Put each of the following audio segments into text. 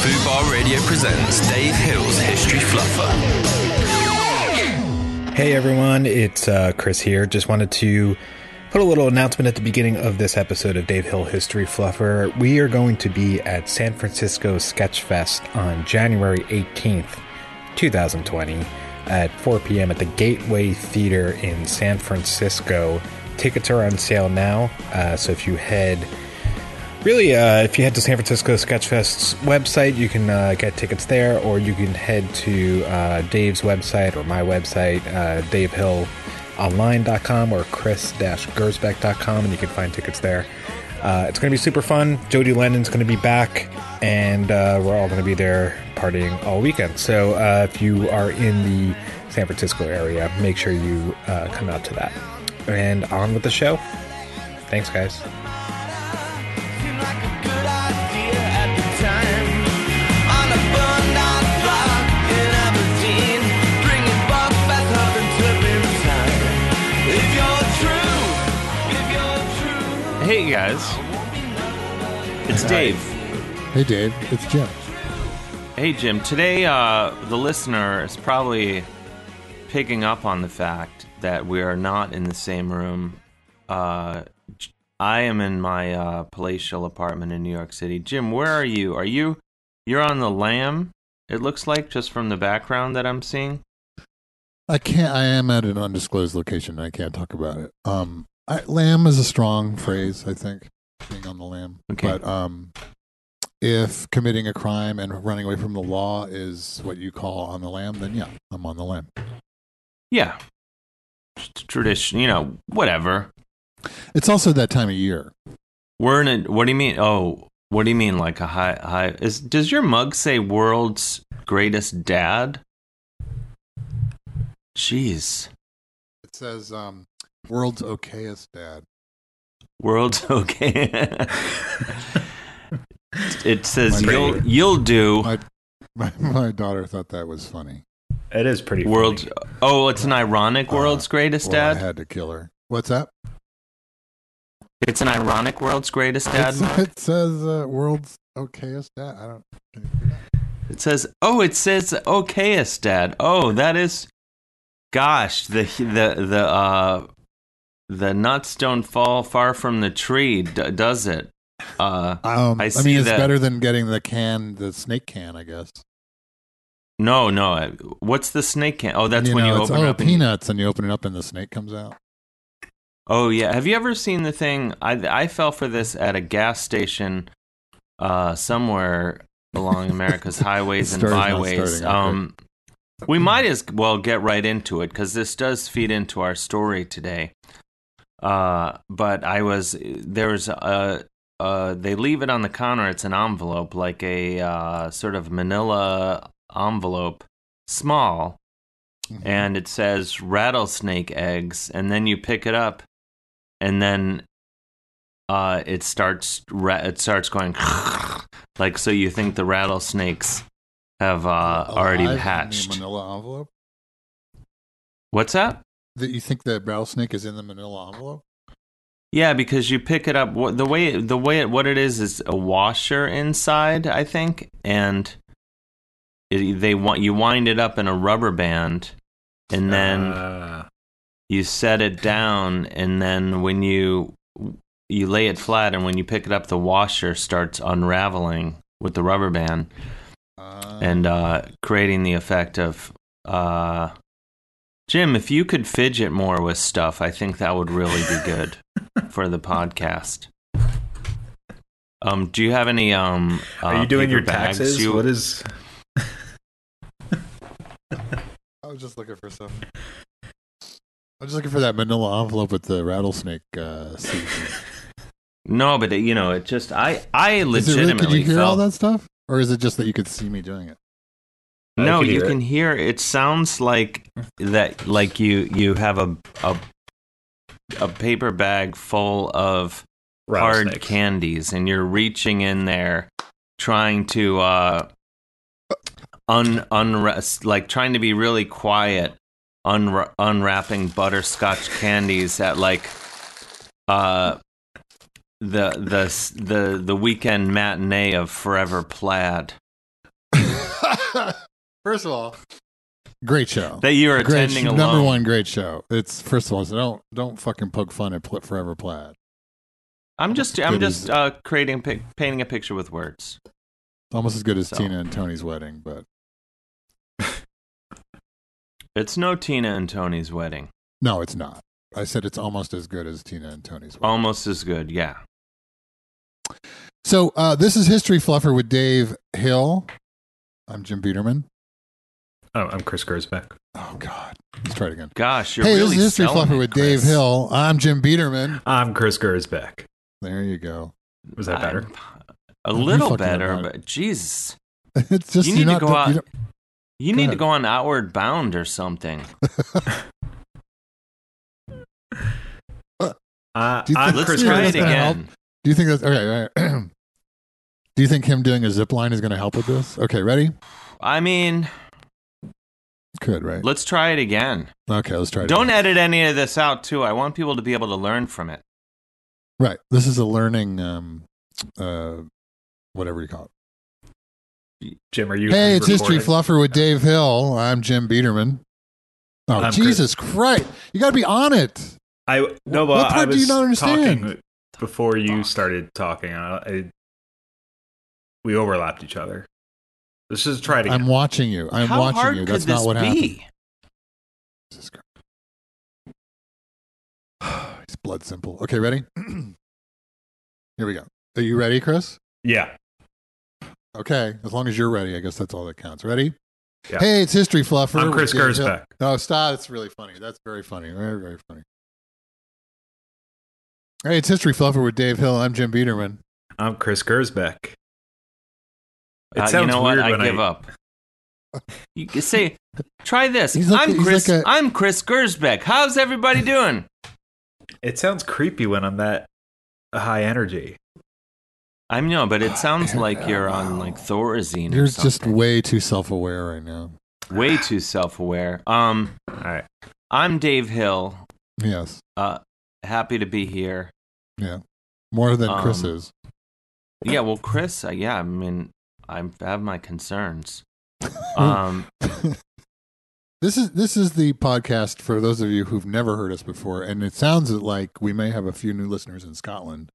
Fubar Radio presents Dave Hill's History Fluffer. Hey everyone, it's Chris here. Just wanted to put a little announcement at the beginning of this episode of Dave Hill History Fluffer. We are going to be at San Francisco Sketchfest on January 18th, 2020 at 4 p.m. at the Gateway Theater in San Francisco. Tickets are on sale now, so if you head to San Francisco Sketchfest's website, you can get tickets there, or you can head to Dave's website or my website, davehillonline.com or chris-gersbeck.com, and you can find tickets there. It's going to be super fun. Jody Lennon's going to be back, and we're all going to be there partying all weekend. So if you are in the San Francisco area, make sure you come out to that. And on with the show. Thanks, guys. Hey guys, it's Dave. Hey Dave, it's Jim. Hey Jim, today the listener is probably picking up on the fact that we are not in the same room. I am in my palatial apartment in New York City. Jim, where are you? You're on the Lamb, it looks like, just from the background that I'm seeing. I am at an undisclosed location. I can't talk about it. Lamb is a strong phrase, I think, being on the lam. Okay. But if committing a crime and running away from the law is what you call on the lam, then yeah, I'm on the lam. Yeah. Just tradition, whatever. It's also that time of year. We're in a, what do you mean? Oh, what do you mean like a high does your mug say world's greatest dad? Jeez. It says, world's okayest dad. World's okay. It says you'll do. My daughter thought that was funny. It is pretty funny. Oh, it's an ironic world's greatest dad? I had to kill her. What's that? It's an ironic world's greatest dad? It says world's okayest dad. I don't. It says okayest dad. Oh, that is. Gosh, the nuts don't fall far from the tree, does it? I mean, it's better than getting the snake can, I guess. No. What's the snake can? Oh, that's when you open it up. Peanuts, and you open it up and the snake comes out. Oh, yeah. Have you ever seen the thing? I fell for this at a gas station somewhere along America's highways and byways. We might as well get right into it, because this does feed into our story today. But they leave it on the counter. It's an envelope, like a sort of manila envelope, small, and it says rattlesnake eggs, and then you pick it up, and then it starts going like, so you think the rattlesnakes have already hatched. In the manila envelope? What's that? That you think the rattlesnake is in the manila envelope? Yeah, because you pick it up. What it is a washer inside, I think, and you wind it up in a rubber band, and then you set it down, and then when you lay it flat, and when you pick it up, the washer starts unraveling with the rubber band, and creating the effect of. Jim, if you could fidget more with stuff, I think that would really be good for the podcast. Do you have any are you doing your bags? taxes? What is? I was just looking for something. I was just looking for that manila envelope with the rattlesnake seed. No, but it just I legitimately Could you hear felt all that stuff, or is it just that you could see me doing it? No, you can hear. It sounds like that. Like you have a paper bag full of hard candies, and you're reaching in there, trying to trying to be really quiet, unwrapping butterscotch candies at like the weekend matinee of Forever Plaid. First of all, great show. That you were Great, attending alone. number one great show. It's first of all, so don't fucking poke fun at Forever Plaid. I'm just painting a picture with words. Almost as good as So. Tina and Tony's wedding, but It's no Tina and Tony's wedding. no, it's not. I said it's almost as good as Tina and Tony's wedding. Almost as good, yeah. So this is History Fluffer with Dave Hill. I'm Jim Biederman. Oh, I'm Chris Gersbeck. Oh God, let's try it again. Gosh, you're Hey, really this is History selling Fluffer it, with Chris. Dave Hill. I'm Jim Biederman. I'm Chris Gersbeck. There you go. Was that better? A You little fucking better, about it. but Jesus. It's just You need you're to not- go out- you don't- You Go need ahead. to go on Outward Bound or something. I'm think- Let's Chris try it Gersbeck. again. Do you think that's okay? All right. Do you think him doing a zip line is going to help with this? Okay, ready? I mean, Could, right? let's try it again. Okay, let's try it. Don't again. edit any of this out, too. I want people to be able to learn from it. Right. This is a learning, whatever you call it. Jim, are you? Hey, it's History recording? Fluffer with Dave Hill. I'm Jim Biederman. Oh, I'm Jesus Christ. You got to be on it. No, but What part I do was you not understand? talking before you started talking. We overlapped each other. Let's just try it again. I'm watching you. I'm How watching hard you. could That's this not what happened. be? Jesus Christ. It's blood simple. Okay, ready? Here we go. Are you ready, Chris? Yeah. Okay. As long as you're ready, I guess that's all that counts. Ready? Yeah. Hey, it's History Fluffer. I'm with Chris Dave Hill. Gersbeck. Oh, stop. It's really funny. That's very funny. Very, very funny. Hey, it's History Fluffer with Dave Hill. I'm Jim Biederman. I'm Chris Gersbeck. It You sounds know what? weird I when give up. You can say, try this. He's like- he's like a- I'm Chris Gersbeck. How's everybody doing? It sounds creepy when I'm that high energy. I know, but it sounds like you're on like Thorazine You're or just something. way too self-aware right now. Way too self-aware. All right. I'm Dave Hill. Yes. Happy to be here. Yeah. More than Chris Um, is. Yeah, well, Chris, yeah, I mean, I have my concerns. Um, This is the podcast for those of you who've never heard us before, and it sounds like we may have a few new listeners in Scotland.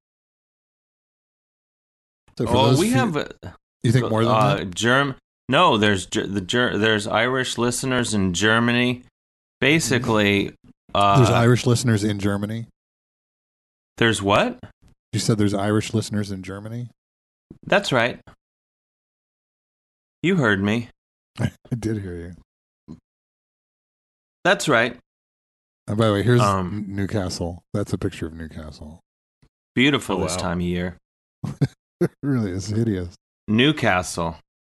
So for those we few- have You think more than that? No, there's Irish listeners in Germany. Basically, There's Irish listeners in Germany. there's what? You said there's Irish listeners in Germany. That's right. You heard me. I did hear you. That's right. And by the way, here's Um, Newcastle. That's a picture of Newcastle. Beautiful Oh, this wow. time of year. It really is hideous. Newcastle.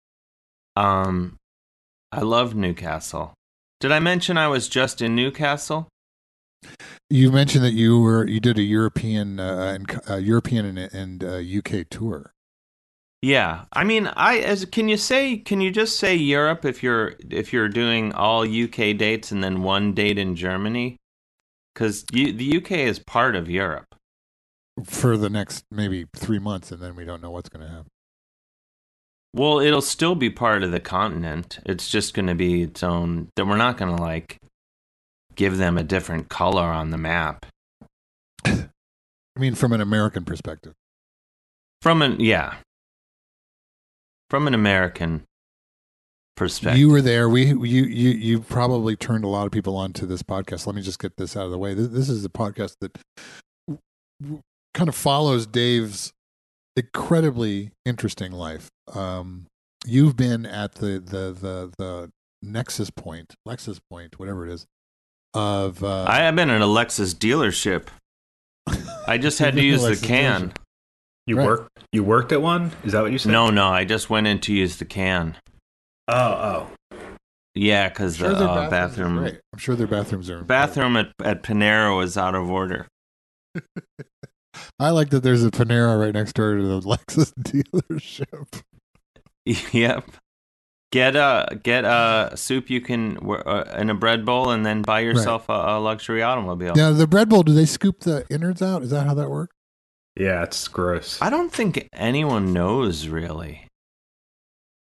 I love Newcastle. Did I mention I was just in Newcastle? You mentioned that you did a European and UK tour. Yeah, I mean, can you just say Europe if you're doing all UK dates and then one date in Germany? Because the UK is part of Europe. For the next maybe 3 months, and then we don't know what's going to happen. Well, it'll still be part of the continent. It's just going to be its own. That we're not going to like give them a different color on the map. I mean, from an American perspective. From an American perspective. You were there. You probably turned a lot of people onto this podcast. Let me just get this out of the way. This is a podcast that kind of follows Dave's incredibly interesting life. You've been at the Lexus point, whatever it is, of I have been at a Lexus dealership. I just had to use the Lexus can. dealership. You worked at one? Is that what you said? No, I just went in to use the can. Oh. Yeah, because Sure, the their bathrooms are bathroom great. I'm sure their bathrooms are bathroom at Panera was out of order. I like that there's a Panera right next door to the Lexus dealership. Yep. Get a soup you can in a bread bowl and then buy yourself a luxury automobile. Now, the bread bowl, do they scoop the innards out? Is that how that works? Yeah, it's gross. I don't think anyone knows really.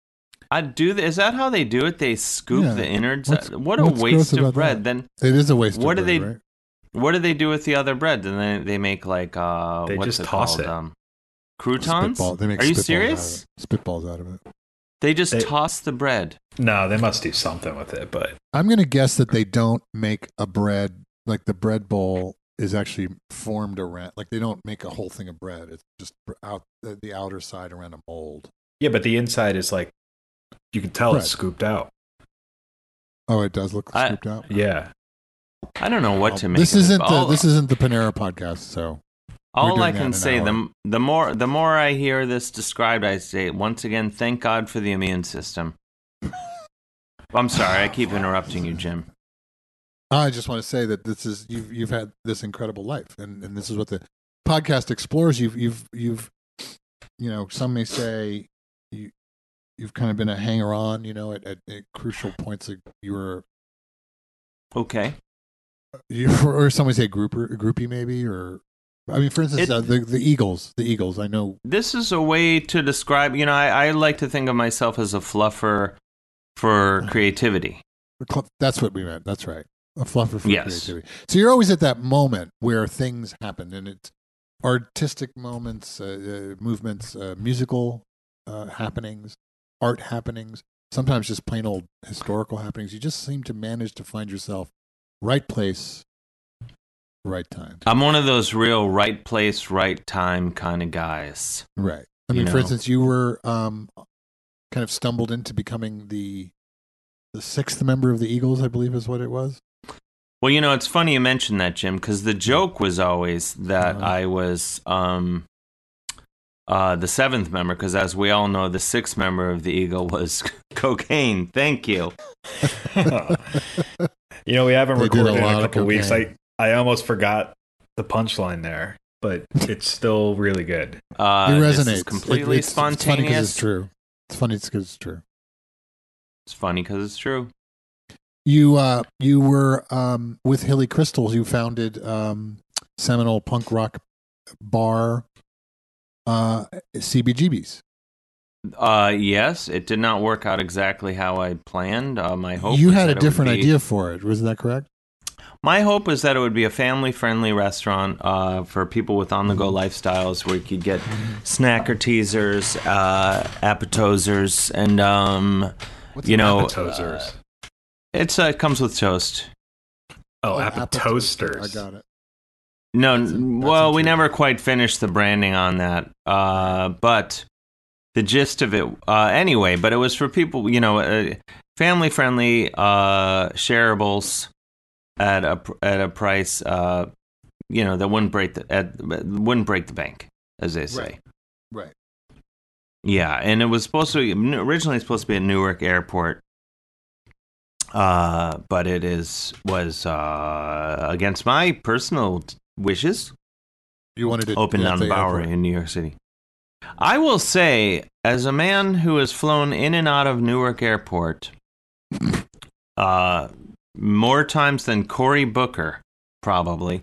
Is that how they do it? They scoop Yeah. the innards. What's- What a what's waste gross of about bread. that? Then It is a waste What do of bread, they- right? what do they do with the other bread? Then they make like They what's just it toss called? it. Croutons. Spitball. They make Are you spitballs serious? Spitballs out of it. They just They- toss the bread. No, they must do something with it, but I'm going to guess that they don't make a bread, like the bread bowl is actually formed around, like they don't make a whole thing of bread. It's just out the outer side around a mold. yeah, but the inside is like, you can tell it's Bread. scooped out. Oh, it does look scooped out. Yeah. I don't know what to make. This of it. isn't All- this isn't the Panera podcast, so All doing I that can in say, an the more I hear this described, I say once again, thank God for the immune system. I'm sorry, I keep interrupting you, Jim. I just want to say that this is you've had this incredible life, and this is what the podcast explores. You've some may say you've kind of been a hanger on, at crucial points. You were Okay. or some would say groupie maybe, or I mean, for instance, the Eagles. I know This is a way to describe. I like to think of myself as a fluffer for creativity. that's what we meant. That's right, a fluffer for Yes. creativity. So you're always at that moment where things happen, and it's artistic moments, movements, musical happenings, art happenings. Sometimes just plain old historical happenings. You just seem to manage to find yourself right place, right time. I'm one of those real right place, right time kind of guys. Right. I mean, for instance, you were kind of stumbled into becoming the sixth member of the Eagles, I believe is what it was. Well, it's funny you mentioned that, Jim, because the joke was always that I was the seventh member, because as we all know, the sixth member of the Eagle was cocaine. Thank you. We haven't They did recorded a in lot a of couple of weeks. cocaine. I almost forgot the punchline there, but it's still really good. It resonates. This is completely It's funny because spontaneous. it's true. It's funny because it's true. It's funny because it's true. You were with Hilly Crystals. You founded seminal punk rock bar CBGB's. Yes, it did not work out exactly how I planned. My hope You was had that a it would different be- idea for it. Was that correct? My hope was that it would be a family-friendly restaurant for people with on-the-go lifestyles, where you could get snacker teasers, appetizers, and Appetizers. it comes with toast. Appetizers. I got it. No, That's well, we intriguing. never quite finished the branding on that, but the gist of it, anyway. But it was for people, family-friendly shareables at a price, that wouldn't break the bank, as they say. Right. Yeah, and it was originally supposed to be at Newark Airport, but it was against my personal wishes. You wanted it Opened at on the Bowery airport. in New York City. I will say, as a man who has flown in and out of Newark Airport more times than Cory Booker, probably,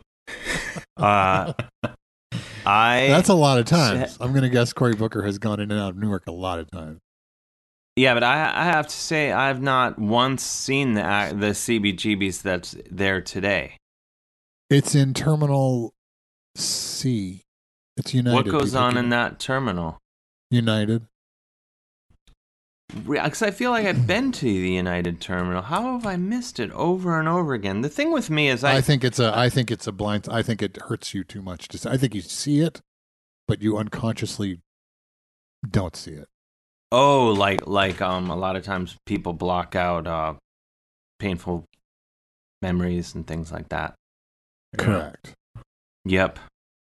That's a lot of times. I'm going to guess Cory Booker has gone in and out of Newark a lot of times. Yeah, but I have to say I've not once seen the CBGB's that's there today. It's in Terminal C. It's United. What goes You on think in that terminal? United. Because I feel like I've been to the United Terminal. How have I missed it over and over again? The thing with me is I think it's a blind. I think it hurts you too much to say. I think you see it, but you unconsciously don't see it. Oh, like a lot of times people block out painful memories and things like that. Correct. Yep.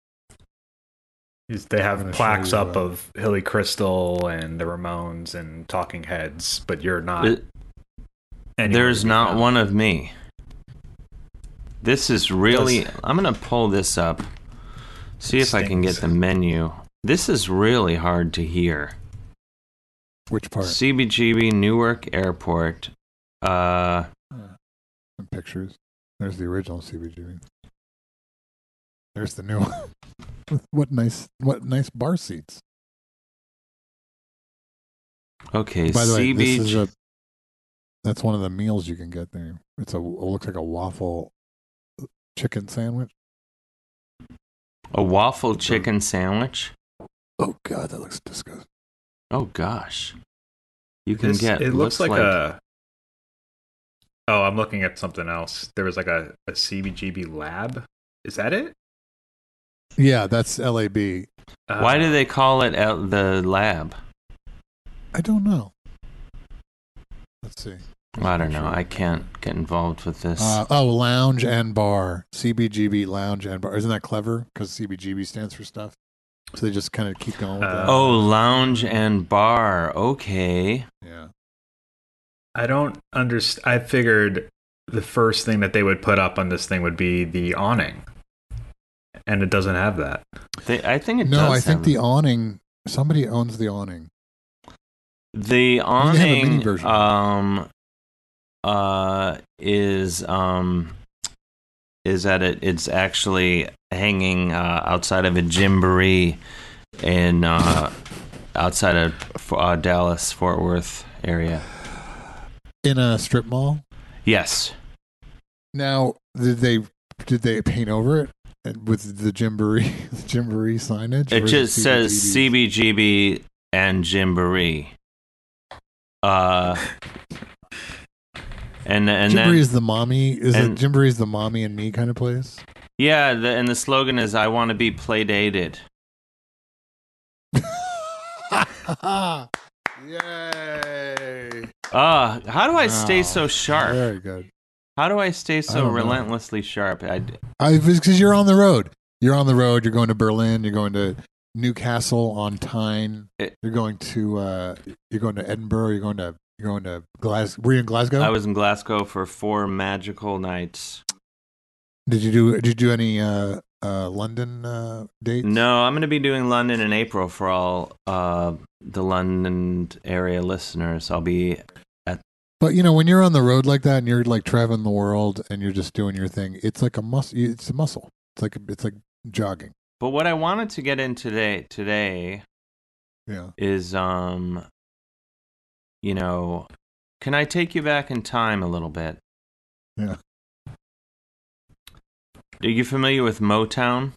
They I'm have gonna plaques show you, up of Hilly Crystal and the Ramones and Talking Heads, but you're not. anywhere There's to be not found. one of me. This is really. I'm gonna pull this up. See if I can get the menu. This is really hard to hear. Which part? CBGB Newark Airport. Some pictures. There's the original CBGB. There's the new one. What nice bar seats. Okay, By the way, CBG. that's one of the meals you can get there. It looks like a waffle chicken sandwich. A waffle chicken sandwich? Oh God, that looks disgusting. Oh gosh. You can get. It looks like a. Oh, I'm looking at something else. There was like a CBGB lab. Is that it? Yeah, that's LAB. Why do they call it the lab? I don't know. Let's see. I don't know. I can't get involved with this. Lounge and bar. CBGB Lounge and Bar. Isn't that clever? Because CBGB stands for stuff. So they just kind of keep going with that. Lounge and bar. Okay. Yeah. I don't understand. I figured the first thing that they would put up on this thing would be the awning. And it doesn't have that. I think it does. No, I think the awning, somebody owns the awning. The They have a mini awning version. is that it's actually hanging outside of a gymboree in outside of Dallas Fort Worth area. In a strip mall? Yes. Now, did they paint over it with the gymboree signage? It Or is just says CBGB? CBGB and Gymboree. And Gymboree then is the mommy. Gymboree is the mommy and me kind of place? yeah, and the slogan is "I want to be play dated." Yay! How do I stay Wow. so sharp? Very good. How do I stay I so don't know. relentlessly sharp? Because you're on the road. You're on the road. You're going to Berlin. You're going to Newcastle on Tyne. You're going to Edinburgh. You're going to Glasgow. Were you in Glasgow? I was in Glasgow for 4 magical nights. Did you do any London dates? No, I'm going to be doing London in April for all the London area listeners. I'll be But when you're on the road like that and you're like traveling the world and you're just doing your thing, it's like a muscle. It's a muscle. It's like jogging. But what I wanted to get in today Yeah. is can I take you back in time a little bit? Yeah. Are you familiar with Motown?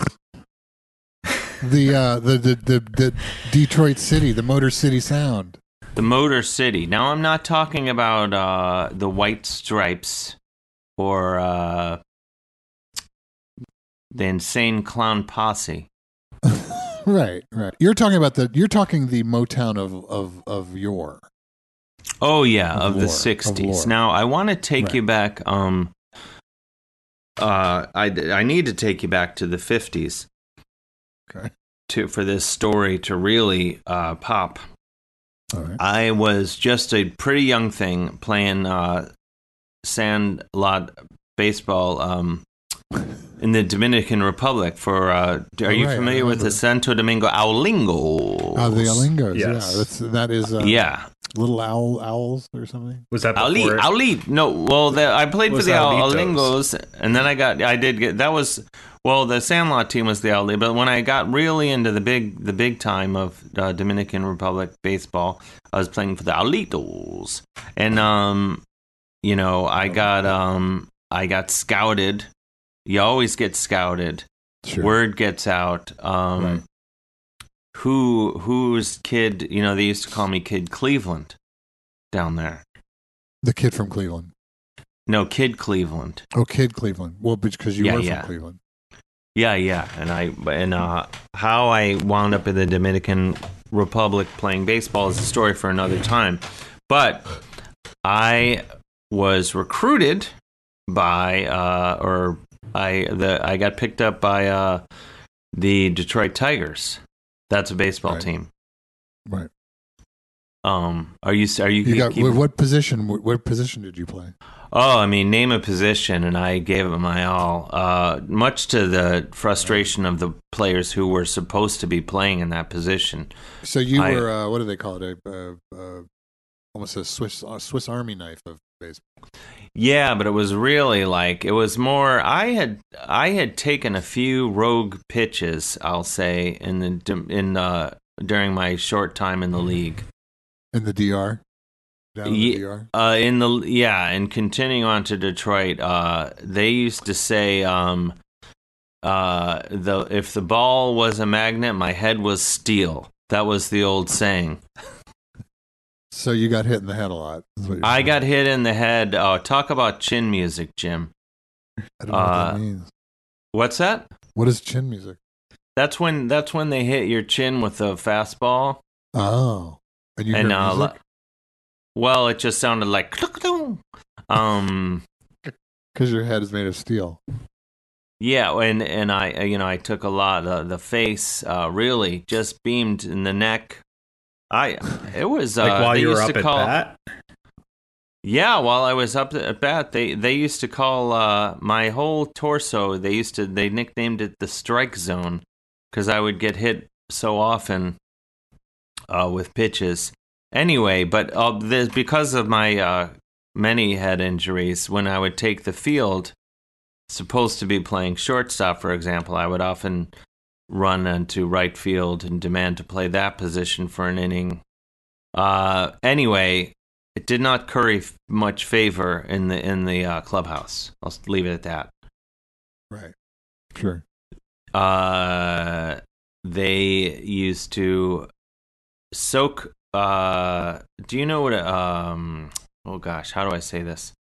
The Detroit City, the Motor City sound. The Motor City. Now, I'm not talking about the White Stripes or the Insane Clown Posse. Right. You're talking the Motown of yore. Oh yeah, Of of the lore, of 60s. lore. Now, I want to take you back. I need to take you back to the 50s. Okay. For this story to really pop. All right. I was just a pretty young thing playing sandlot baseball in the Dominican Republic for are you Right, familiar I with the remember. Santo Domingo Owlingos? The Alingos. Yes. Yeah. That is. Yeah. Little owls or something. Was that before? Owlie. No, well, I played for Was the Owlitos? Owlingos, and then the Sandlot team was the Owlie, but when I got really into the big time of Dominican Republic baseball, I was playing for the Owlitos, and I got scouted. You always get scouted. Sure. Word gets out. Right. Who's kid? They used to call me Kid Cleveland down there. The kid from Cleveland. No, Kid Cleveland. Oh, Kid Cleveland. Well, because you Yeah, were yeah. from Cleveland. Yeah, and how I wound up in the Dominican Republic playing baseball is a story for another time. But I was recruited by, I got picked up by the Detroit Tigers. That's a baseball Right. team. Right. Are you? You got what position? What position did you play? Oh, I mean, name a position, and I gave it my all. Much to the frustration of the players who were supposed to be playing in that position. So you were what do they call it? Almost a Swiss Army knife of baseball. Yeah, but it was really it was more. I had taken a few rogue pitches, I'll say, during my short time in the league. In the DR? Down in the DR? And continuing on to Detroit, they used to say, if the ball was a magnet, my head was steel. That was the old saying. So you got hit in the head a lot. I got hit in the head. Talk about chin music, Jim. I don't know what that means. What's that? What is chin music? That's when they hit your chin with a fastball. Oh, and you hear music? Well, it just sounded like because your head is made of steel. Yeah, and I took a lot. The face really just beamed in the neck. It was like while you were up at bat. Yeah, while I was up at bat, they used to call my whole torso. They nicknamed it the strike zone because I would get hit so often with pitches. Anyway, but because of my many head injuries, when I would take the field, supposed to be playing shortstop, for example, I would often run into right field and demand to play that position for an inning. Anyway, it did not curry much favor in the clubhouse. I'll leave it at that. Right. Sure. They used to soak. Do you know what? Oh gosh, how do I say this?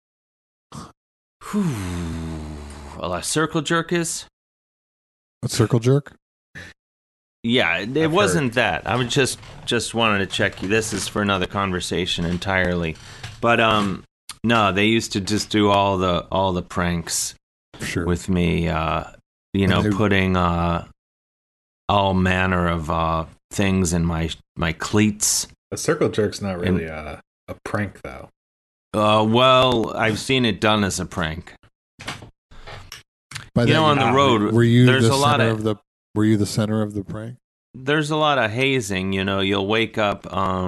A circle jerk is? A circle jerk? Yeah, it wasn't that. I would just wanted to check you. This is for another conversation entirely. But no, they used to just do all the pranks with me. Putting all manner of things in my cleats. A circle jerk's not really a prank, though. Well, I've seen it done as a prank. On the road, were you Were you the center of the prank? There's a lot of hazing. You'll wake up,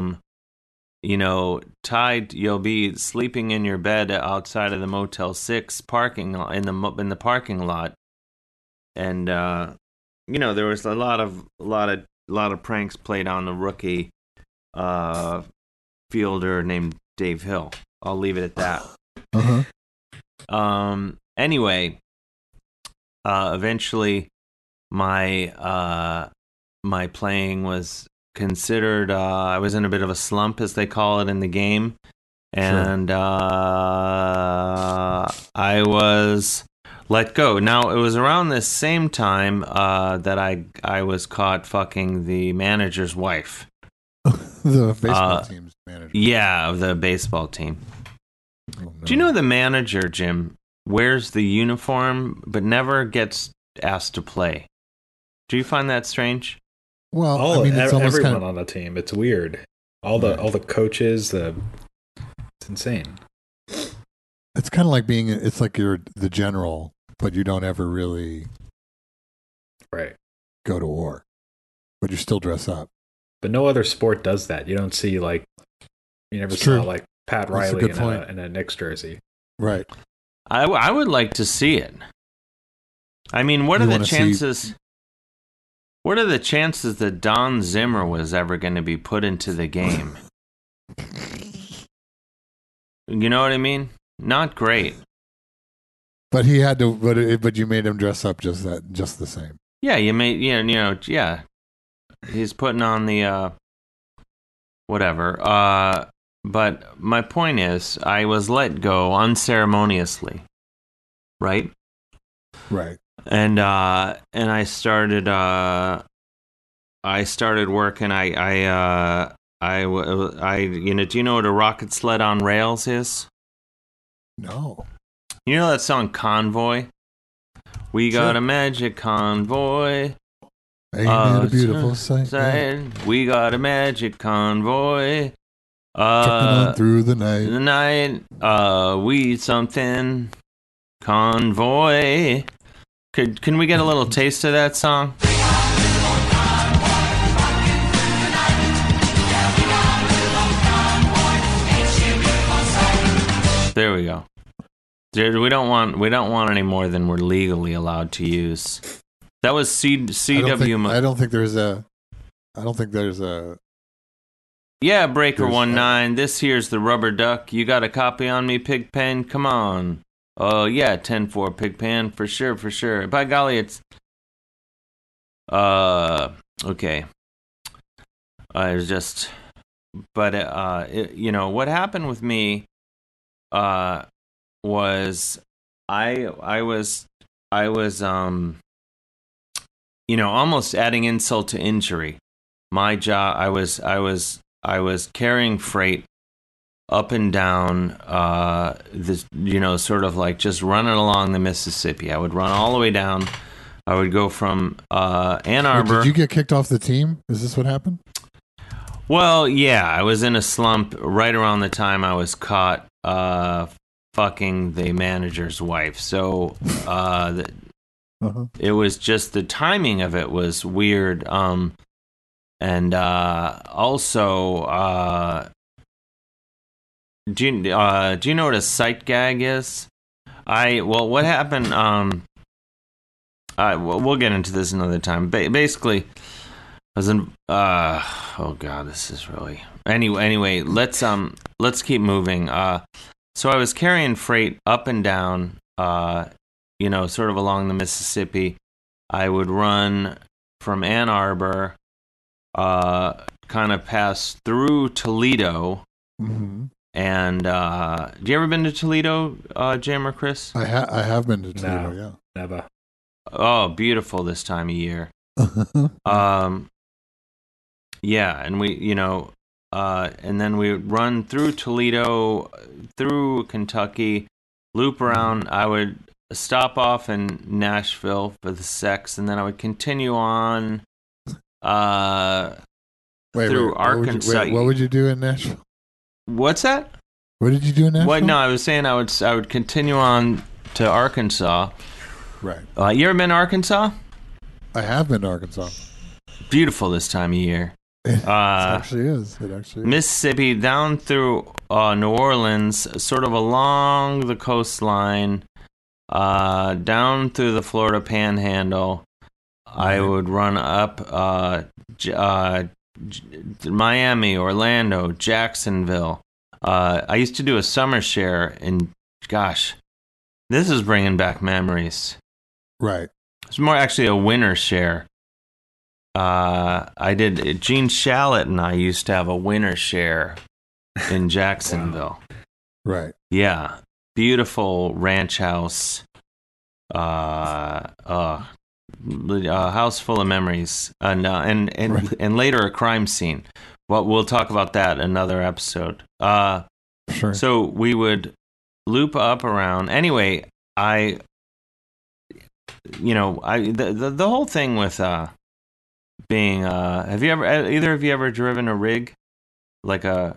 tied. You'll be sleeping in your bed outside of the Motel 6 parking in the parking lot, and there was a lot of pranks played on the rookie fielder named Dave Hill. I'll leave it at that. Uh-huh. Anyway, eventually, my playing was considered. I was in a bit of a slump, as they call it in the game, and I was let go. Now, it was around this same time that I was caught fucking the manager's wife. The baseball team's manager. Yeah, of the baseball team. Oh, no. Do you know the manager, Jim, wears the uniform but never gets asked to play? Do you find that strange? Well, it's almost everyone on the team. It's weird. All the coaches. It's insane. It's kind of like it's like you're the general, but you don't ever really go to war, but you still dress up. But no other sport does that. You don't see you never saw like Pat Riley in a Knicks jersey. Right. I would like to see it. I mean, what are the chances? What are the chances that Don Zimmer was ever going to be put into the game? You know what I mean? Not great. But he had to. But you made him dress up just the same. Yeah, you made. Yeah. He's putting on the whatever. But my point is, I was let go unceremoniously, right? Right. And I started working. Do you know what a rocket sled on rails is? No. You know that song Convoy? We got a magic convoy. Ain't it a beautiful sight? We got a magic convoy. Trucking on through the night. We something convoy. Can we get a little taste of that song? There we go. We don't want any more than we're legally allowed to use. That was CW. I don't think there's a Yeah, Breaker There's- 19. This here's the Rubber Duck. You got a copy on me, Pigpen? Come on. Oh, yeah, 10-4 Pigpen. For sure. By golly, it's... Okay. I was just... But, what happened with me, was... I was almost adding insult to injury. My job, I was carrying freight up and down this, sort of like just running along the Mississippi. I would run all the way down. I would go from Ann Arbor. Did you get kicked off the team? Is this what happened? Well, yeah, I was in a slump right around the time I was caught fucking the manager's wife. So it was just the timing of it was weird. And also, do you know what a sight gag is? What happened? We'll get into this another time. Basically, I was in. Oh God, this is really. Anyway, let's keep moving. So I was carrying freight up and down, sort of along the Mississippi. I would run from Ann Arbor, kind of pass through Toledo. Mm-hmm. And have you ever been to Toledo, Jim or Chris? I have been to Toledo, No, never. Oh, beautiful this time of year. Yeah, and we, and then we would run through Toledo, through Kentucky, loop around. I would stop off in Nashville for the sex, and then I would continue on through Arkansas. What would you do in Nashville? What's that? What did you do in Nashville? What? No, I was saying I would continue on to Arkansas. Right. You ever been to Arkansas? I have been to Arkansas. Beautiful this time of year. It actually is. Mississippi down through New Orleans, sort of along the coastline, down through the Florida Panhandle. I would run up Miami, Orlando, Jacksonville. I used to do a summer share, and gosh, this is bringing back memories. Right. It's more actually a winter share. I did. Gene Shalit and I used to have a winter share in Jacksonville. Wow. Right. Yeah, beautiful ranch house. House full of memories, and later a crime scene. Well, we'll talk about that another episode. Sure. So we would loop up around. Anyway, the whole thing with being have you ever either of you ever driven a rig, like a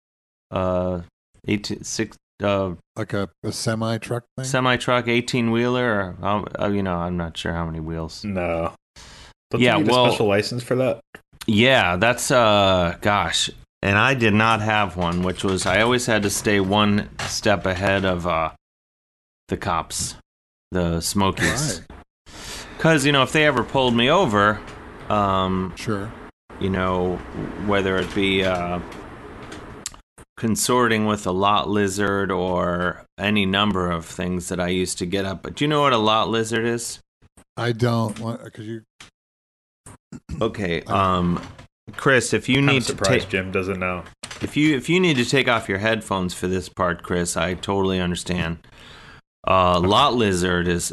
18 like a semi truck thing? Semi truck 18-wheeler, or I'm not sure how many wheels. No. Don't Yeah, you need well- a special license for that? Yeah, that's gosh, and I did not have one, which was I always had to stay one step ahead of the cops, the Smokies, Right. because if they ever pulled me over, Sure. whether it be consorting with a lot lizard or any number of things that I used to get up. But do you know what a lot lizard is? I don't want because you. Okay, Chris, if you I'm need to surprised Jim doesn't know. if you need to take off your headphones for this part, Chris, I totally understand. Lot lizard is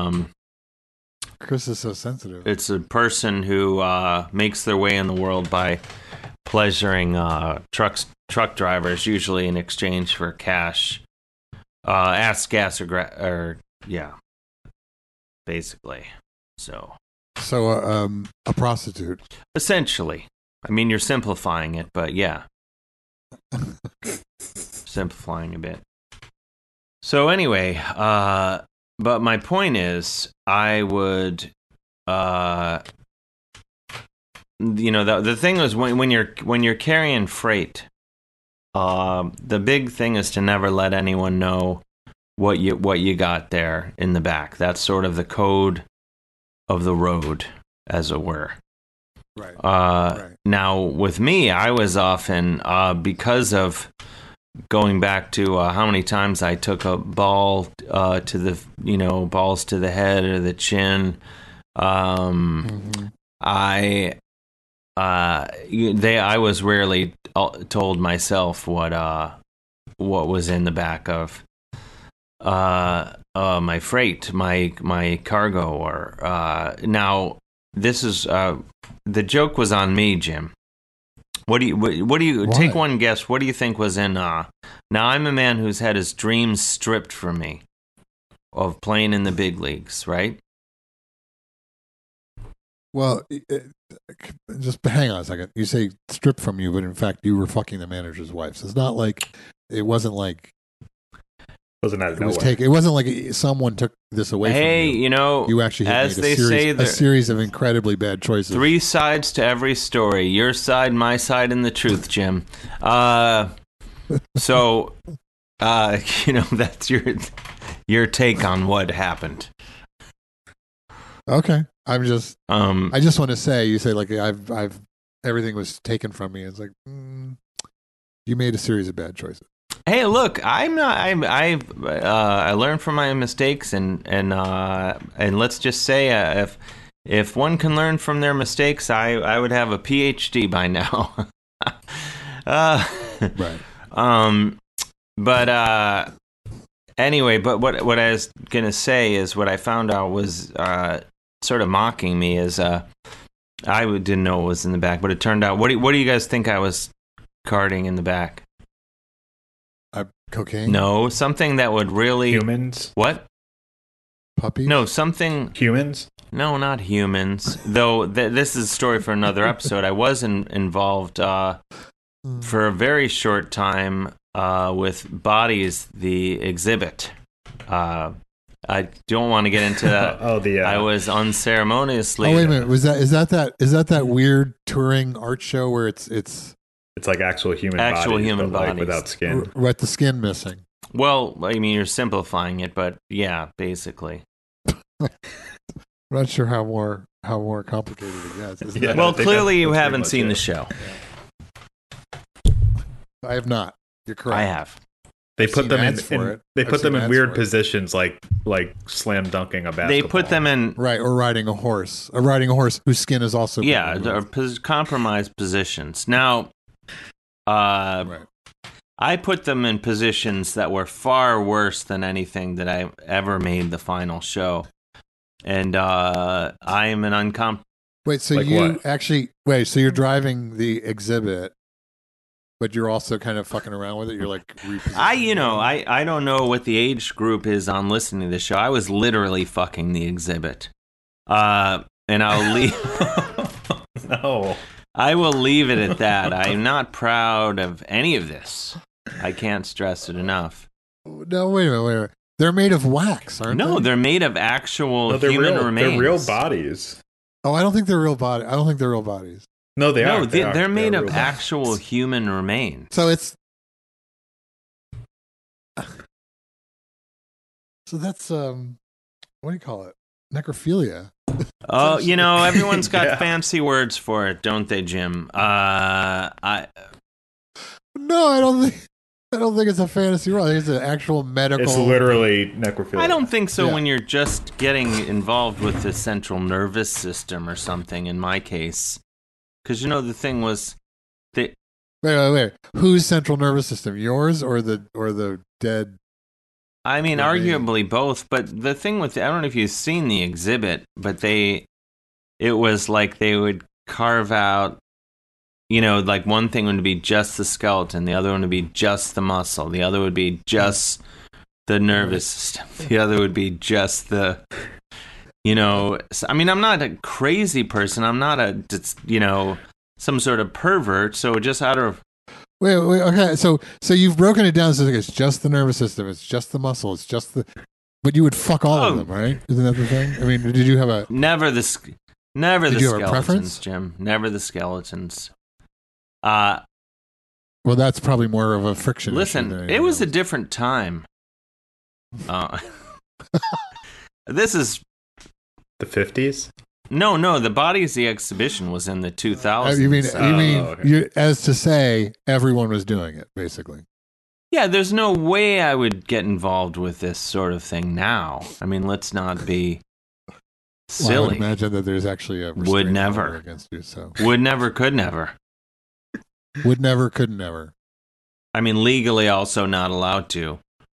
Chris is so sensitive. it's a person who makes their way in the world by pleasuring truck drivers, usually in exchange for cash, ass, gas, or yeah, basically. So a prostitute. essentially, I mean, you're simplifying it, but yeah, simplifying a bit. So anyway, but my point is, I would, the thing is when you're carrying freight, the big thing is to never let anyone know what you got there in the back. That's sort of the code of the road, as it were. Right. Now, with me, I was often, because of going back to how many times I took a ball to the, balls to the head or the chin. I was rarely told myself what was in the back of my freight, my cargo, or now this is the joke was on me, Jim. What do you take one guess? What do you think was in? Now I'm a man who's had his dreams stripped from me of playing in the big leagues, right? Well, just hang on a second. You say stripped from you, but in fact, you were fucking the manager's wife. So it's not like it wasn't like wasn't out of it was nowhere. taken. It wasn't like someone took this away from you. Hey, you actually had as made they say, a series of incredibly bad choices. 3 sides to every story: your side, my side, and the truth, Jim. So, that's your take on what happened. Okay, I just want to say, you say like I've everything was taken from me. It's like you made a series of bad choices. Hey, look, I'm not. I learned from my mistakes, and let's just say, if one can learn from their mistakes, I would have a PhD by now. Right. But anyway, but what I was gonna say is what I found out was sort of mocking me is I didn't know what was in the back, but it turned out. What do you guys think I was carting in the back? Cocaine? No, something that would really... Humans? What? Puppies? No, something... Humans? No, not humans. Though this is a story for another episode. I was involved for a very short time with Bodies, the exhibit. I don't want to get into that. I was unceremoniously... Oh, wait a minute. Is that weird touring art show where it's like actual human bodies, like without skin. With the skin missing. Well, I mean, you're simplifying it, but yeah, basically. I'm not sure how more complicated it gets. Yeah, well, clearly you haven't seen the show. Yeah. I have not. You're correct. I have. They put them in weird positions, like slam dunking a basketball. They put them in or riding a horse whose skin is also compromised positions. Now, I put them in positions that were far worse than anything that I ever made the final show, and I am an Wait, so so you're driving the exhibit, but you're also kind of fucking around with it. You're like I don't know what the age group is on listening to the show. I was literally fucking the exhibit, and I'll leave. No. I will leave it at that. I am not proud of any of this. I can't stress it enough. No, wait a minute. They're made of wax, aren't they? No, they're made of actual human remains. They're real bodies. Oh, I don't think they're real bodies. No, they are. They're made of actual human remains. So it's... So that's, what do you call it? Necrophilia. Oh, everyone's got fancy words for it, don't they, Jim? No, I don't think it's a fantasy role. I think it's an actual medical... It's literally necrophilia. I don't think so when you're just getting involved with the central nervous system or something, in my case. Because, the thing was... Wait. Whose central nervous system? Yours or the dead... I mean, arguably both, but the thing with... I don't know if you've seen the exhibit, but it was like they would carve out... like one thing would be just the skeleton, the other one would be just the muscle, the other would be just the nervous system, the other would be just the, I mean, I'm not a crazy person, I'm not some sort of pervert, so just out of... Wait, okay, so you've broken it down so it's just the nervous system, it's just the muscle, it's just the... But you would fuck all of them, right? Isn't that the thing? I mean, did you have a... Never the skeletons, have a preference? Jim. Never the skeletons. Well, that's probably more of a friction. Listen, it was a different time. This is the 50s. No, the Bodies the exhibition was in the 2000s. You mean okay. as to say everyone was doing it, basically. Yeah, there's no way I would get involved with this sort of thing now. I mean, let's not be silly. Well, I would imagine that there's actually a Would restraining never. order against you. So Would never, could never. would never, could never. I mean, legally also not allowed to.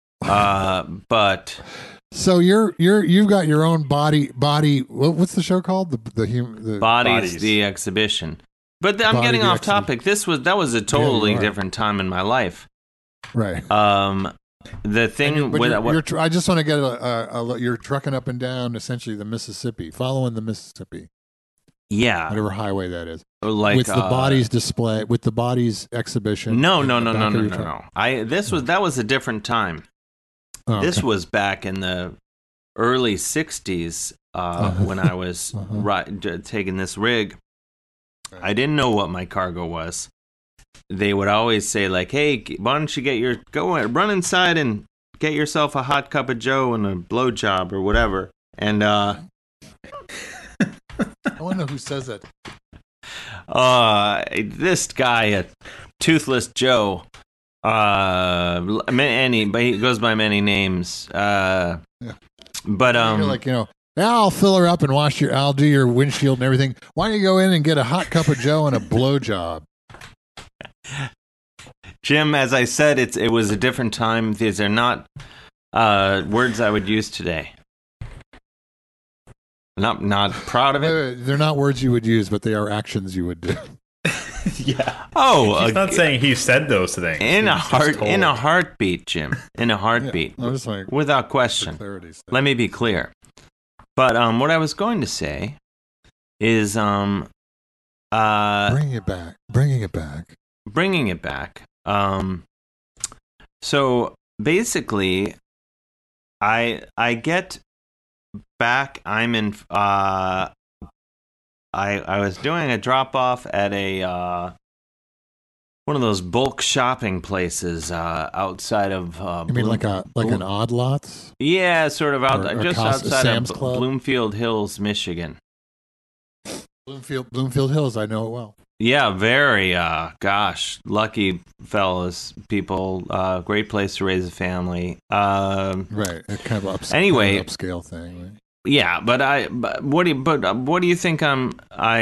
But So you've got your own body. What's the show called? The Bodies the exhibition. But I'm Body getting the off exhibition. topic. That was a totally are. different time in my life. right. The thing But with you're I just want to get you're trucking up and down essentially the Mississippi, following the Mississippi, yeah, whatever highway that is, like with the bodies display, with the bodies exhibition. No. in the back of your truck. That was a different time. Oh, This okay. was back in the early '60s when I was taking this rig. I didn't know what my cargo was. They would always say like, "Hey, why don't you run inside and get yourself a hot cup of Joe and a blowjob or whatever." And I want to know who says that. this guy, Toothless Joe, but he goes by many names. But You're like, now I'll fill her up and I'll do your windshield and everything. Why don't you go in and get a hot cup of Joe and a blowjob? Jim, as I said, it was a different time. These are not words I would use today. Not proud of it. Wait, they're not words you would use, but they are actions you would do. Yeah. Oh, He's not saying he said those things. in a He's just told. heartbeat, Jim. In a heartbeat, I'm just like without question. clarity's sake. Let me be clear. But what I was going to say is bringing it back. bringing it back. So basically, I get back. I'm in. I was doing a drop off at a one of those bulk shopping places outside of. You mean like an Odd Lots? Yeah, sort of out Or just outside Sam's of Club? Bloomfield Hills, Michigan. Bloomfield Hills. I know it well. Yeah, very. Lucky fellas, people. Great place to raise a family. Right, a kind of Anyway. upscale thing. Right? Yeah, but what do you think I'm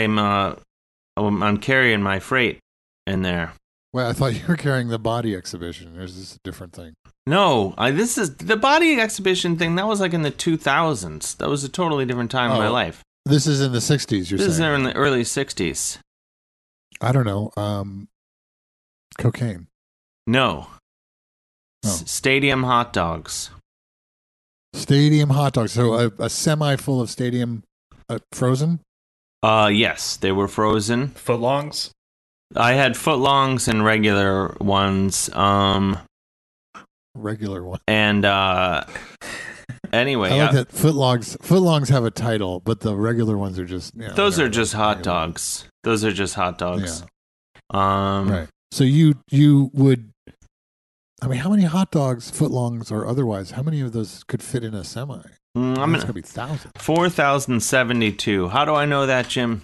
carrying my freight in there? Well, I thought you were carrying the body exhibition. There's this different thing. No, this is the body exhibition thing. That was like in the 2000s. That was a totally different time in my Oh, life. This is in the 60s. You're This is saying? in the early 60s. I don't know. Cocaine. No. Oh. Stadium hot dogs. Stadium hot dogs. So a semi full of stadium frozen. Yes, they were frozen. Footlongs? I had footlongs and regular ones. Regular one. And anyway, I like that footlongs have a title, but the regular ones are just those whatever. are just hot Regular. dogs. Those are just hot dogs. Right. So you would. I mean, how many hot dogs, footlongs or otherwise? How many of those could fit in a semi? I'm It's gonna gonna be thousands. 4,072. How do I know that, Jim?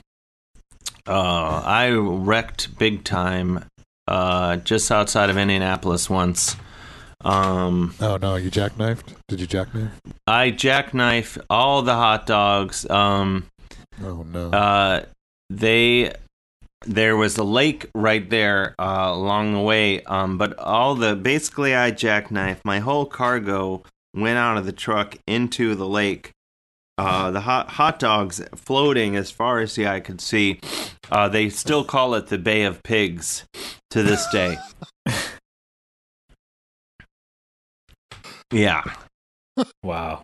I wrecked big time just outside of Indianapolis once. Oh no, you jackknifed? Did you jackknife? I jackknifed all the hot dogs. Oh no. There was a lake right there along the way, but basically I jackknifed. My whole cargo went out of the truck into the lake. The hot dogs floating as far as the eye could see. They still call it the Bay of Pigs to this day. Yeah. Wow.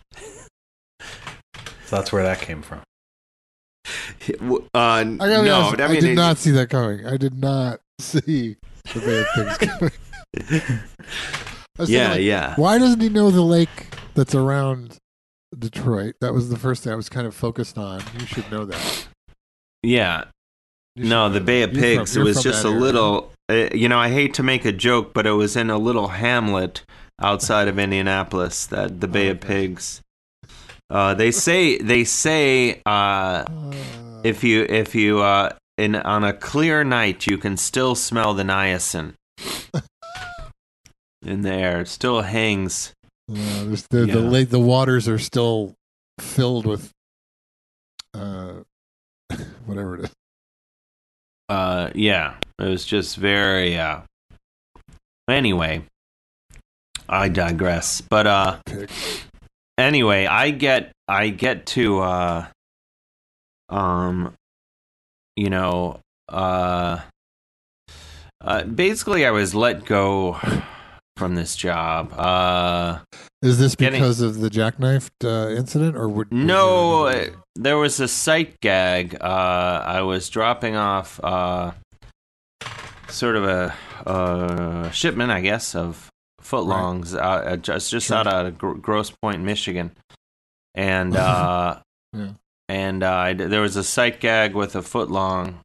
So that's where that came from. I gotta be honest, I did not see that coming. I did not see the Bay of Pigs coming. I was thinking, like, Yeah. Why doesn't he know the lake that's around Detroit? That was the first thing I was kind of focused on. You should know that. Yeah. You should No, know the that. Bay of You're Pigs. from- It you're was from just that a area. little. I hate to make a joke, but it was in a little hamlet outside of Indianapolis. That the Bay of Okay. Pigs. They say if you on a clear night you can still smell the niacin in the air. It still hangs. The waters are still filled with whatever it is. Yeah, it was just very. Anyway, I digress. But anyway, I get to basically I was let go from this job. Is this because of the jackknifed incident, or no? There was a sight gag. I was dropping off sort of a shipment, I guess, of footlongs just out of Grosse Pointe, Michigan, and yeah. and there was a sight gag with a footlong.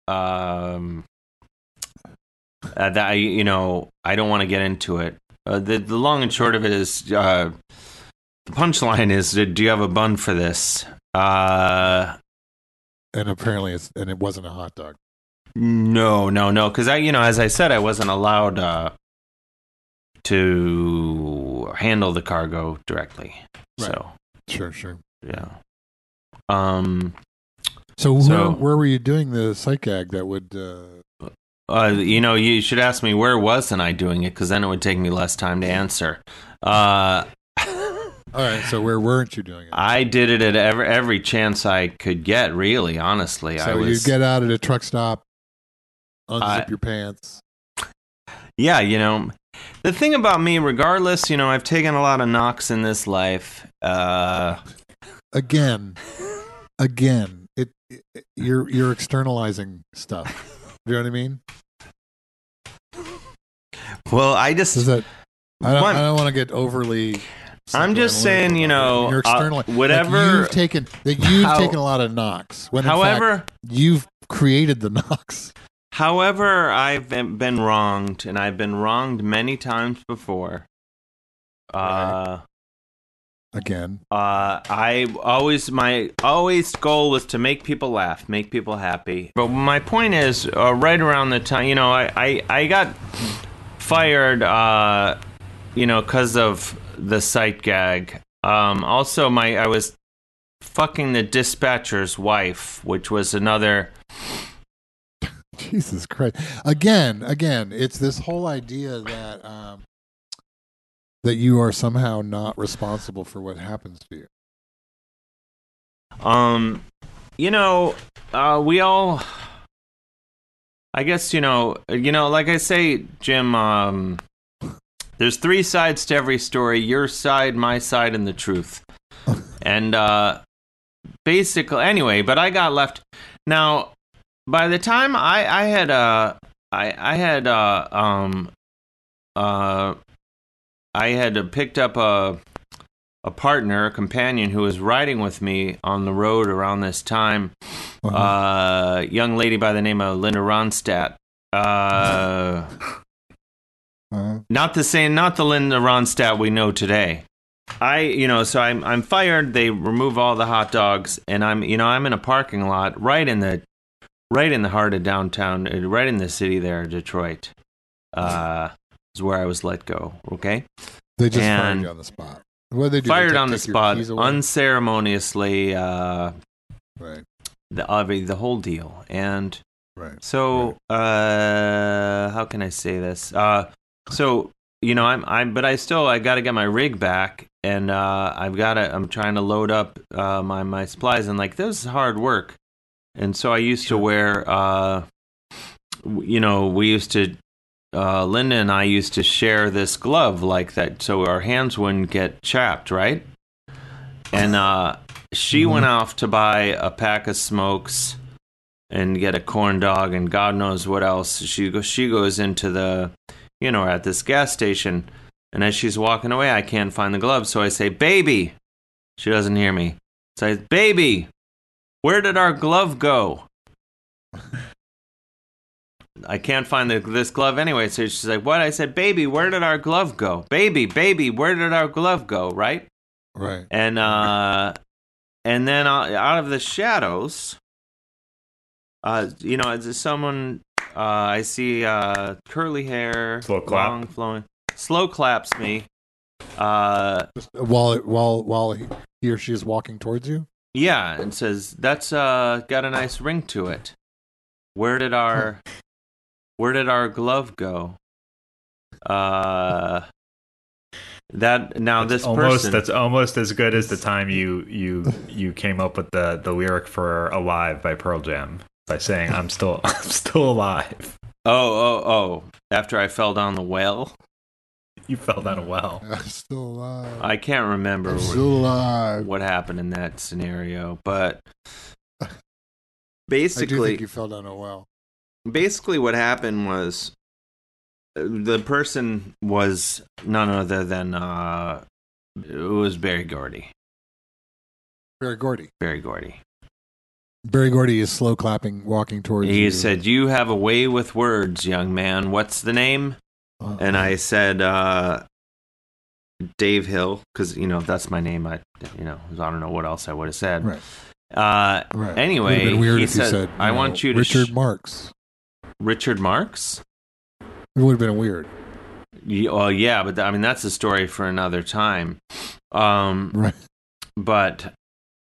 That I don't want to get into it. The long and short of it is, the punchline is, do you have a bun for this? And apparently, it wasn't a hot dog. No, because as I said, I wasn't allowed to handle the cargo directly. Right. So Sure. Yeah. So where were you doing the sight gag that would? You should ask me where wasn't I doing it, because then it would take me less time to answer. All right, so where weren't you doing it? I did it at every chance I could get, really, honestly. So you get out at a truck stop, unzip your pants. Yeah, the thing about me, regardless, I've taken a lot of knocks in this life. Again, you're externalizing stuff. Do you know what I mean? Well, I don't want to get overly. I'm just saying, you're external. Whatever you've taken a lot of knocks. However, fact, you've created the knocks. However, I've been wronged, and I've been wronged many times before. Again, my goal was to make people laugh, make people happy. But my point is, right around the time, I got fired, because of the sight gag. Also, I was fucking the dispatcher's wife, which was another. Jesus Christ! Again, it's this whole idea that you are somehow not responsible for what happens to you. We all, I guess, like I say, Jim, there's three sides to every story: your side, my side, and the truth. And basically, anyway, but I got left. Now, by the time I had picked up a partner, a companion who was riding with me on the road around this time. Young lady by the name of Linda Ronstadt. Not the Linda Ronstadt we know today. So I'm fired. They remove all the hot dogs, and I'm in a parking lot right in the heart of downtown, right in the city there, Detroit. Is where I was let go. Okay, they just fired you on the spot. What did they do? Fired on the spot, unceremoniously. Right. The whole deal, and right. So how can I say this? So I got to get my rig back, and I'm trying to load up my supplies, and this is hard work, and so I used to wear. We used to. Linda and I used to share this glove like that, so our hands wouldn't get chapped, right? And she went off to buy a pack of smokes and get a corn dog and God knows what else. She goes into the, at this gas station, and as she's walking away, I can't find the glove, so I say, "Baby," she doesn't hear me. So I say, "Baby, where did our glove go?" I can't find this glove anyway. So she's like, "What?" I said, "Baby, where did our glove go? Baby, where did our glove go?" Right? Right. And then out of the shadows, as someone I see curly hair, Slow clap. long flowing, slow claps me. Just while he or she is walking towards you. Yeah, and says that's got a nice ring to it. Where did our glove go? This person. That's almost as good as the time you came up with the lyric for "Alive" by Pearl Jam by saying I'm still alive. Oh! After I fell down the well. You fell down a well. I'm still alive. I can't remember I'm still alive. what happened in that scenario, but I do basically, think you fell down a well. basically what happened was the person was none other than it was Barry Gordy. Barry Gordy. Barry Gordy. Barry Gordy is slow clapping, walking towards you. He said, "You have a way with words, young man. What's the name?" And I said, Dave Hill, because, that's my name. I don't know what else I would have said. Right. Right. Anyway, It would have been weird he if you said, I want you to... Richard Marx. Richard Marx? It would have been weird. Well, yeah, but that's a story for another time. Right. But,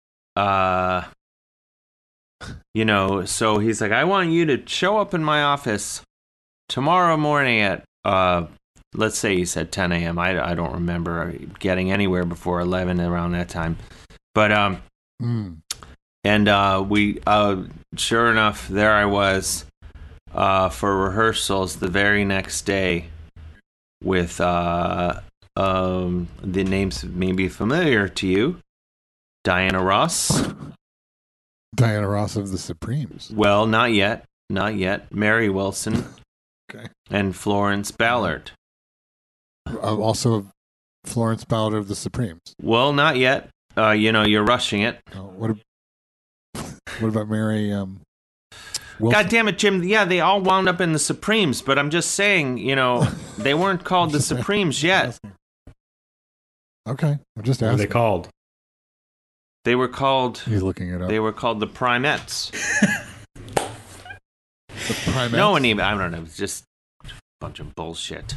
so he's like, I want you to show up in my office tomorrow morning at, let's say he said 10 a.m. I don't remember getting anywhere before 11 around that time. But, and we, sure enough, there I was for rehearsals the very next day with the names may be familiar to you. Diana Ross. Diana Ross of the Supremes. Well, not yet. Mary Wilson. Okay. And Florence Ballard. Also Florence Ballard of the Supremes. Well, not yet. You're rushing it. What about Mary Wilson? God damn it, Jim. Yeah, they all wound up in the Supremes, but I'm just saying, they weren't called the Supremes yet. Okay. I'm just asking. What are they called? They were called... He's looking it up. They were called the Primettes. The Primettes? No one even... I don't know. It's just a bunch of bullshit.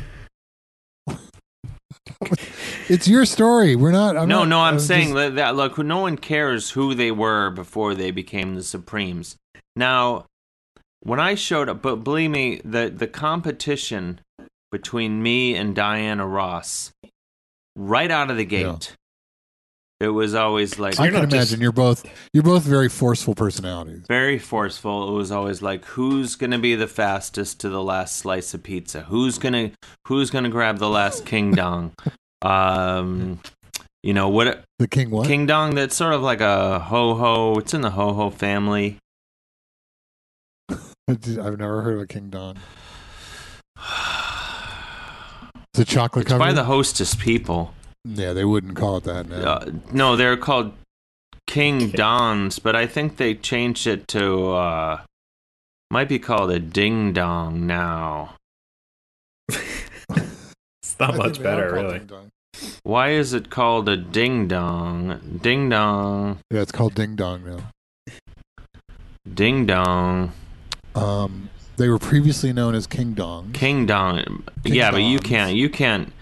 It's your story. We're not... I'm saying that, look, no one cares who they were before they became the Supremes. Now, when I showed up... But believe me, the competition between me and Diana Ross, right out of the gate... It was always like... I can imagine you're both very forceful personalities. Very forceful. It was always like, who's going to be the fastest to the last slice of pizza? Who's gonna grab the last king dong? What? The king what? King dong, that's sort of like a ho-ho. It's in the ho-ho family. I've never heard of a king dong. It's a chocolate covered? It's by the Hostess people. Yeah, they wouldn't call it that now. No, they're called King Dons, but I think they changed it to, might be called a Ding Dong now. It's not much better, really. Why is it called a Ding Dong? Ding Dong. Yeah, it's called Ding Dong now. Ding Dong. They were previously known as King Dong. King Dong. Yeah, but you can't.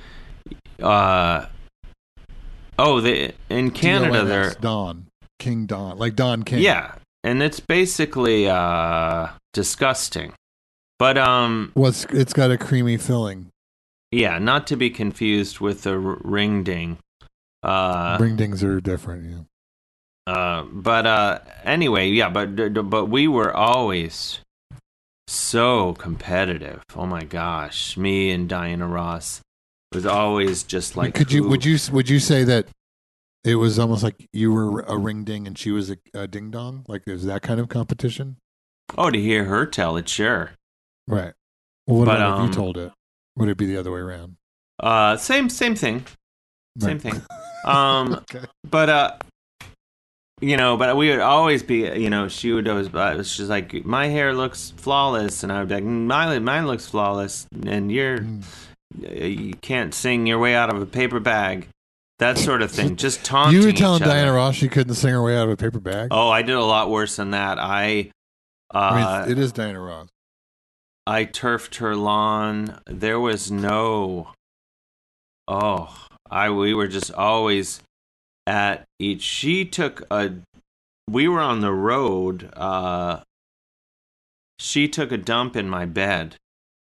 In Canada they're Don. King Don. Like Don King. Yeah. And it's basically disgusting. But it's got a creamy filling. Yeah, not to be confused with the ring ding. Ring dings are different, yeah. Anyway, yeah, but we were always so competitive. Oh my gosh, me and Diana Ross was always just like. Would you say that it was almost like you were a ring ding and she was a ding dong? Like there's that kind of competition? Oh, to hear her tell it, sure. Right. Well, what about if you told it? Would it be the other way around? Same thing. Right. Same thing. Okay. But we would always be, she would always, she's like, my hair looks flawless, and I would be like, mine looks flawless, and you can't sing your way out of a paper bag. that sort of thing. Just taunting You were telling each other. Diana Ross she couldn't sing her way out of a paper bag? Oh, I did a lot worse than that. I mean, it is Diana Ross. I turfed her lawn. There was no. We were just always at each. She took a. We were on the road. She took a dump in my bed.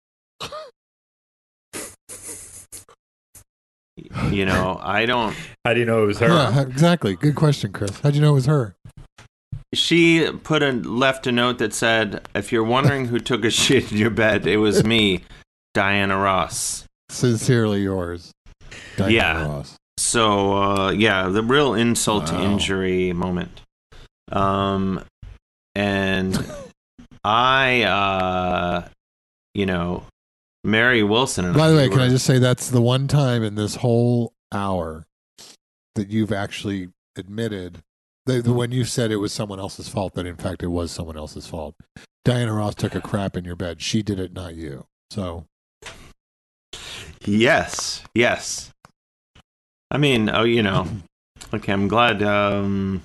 You know, I don't. How do you know it was her? Yeah, exactly. Good question, Chris. How'd you know it was her? She left a note that said, "If you're wondering who took a shit in your bed, it was me, Diana Ross." Sincerely yours, Diana Ross. So, the real insult to injury moment. And I, Mary Wilson and By the way, can I just say that's the one time in this whole hour that you've actually admitted that when you said it was someone else's fault, that in fact it was someone else's fault. Diana Ross took a crap in your bed. She did it, not you. So. Yes. I mean, okay, I'm glad. I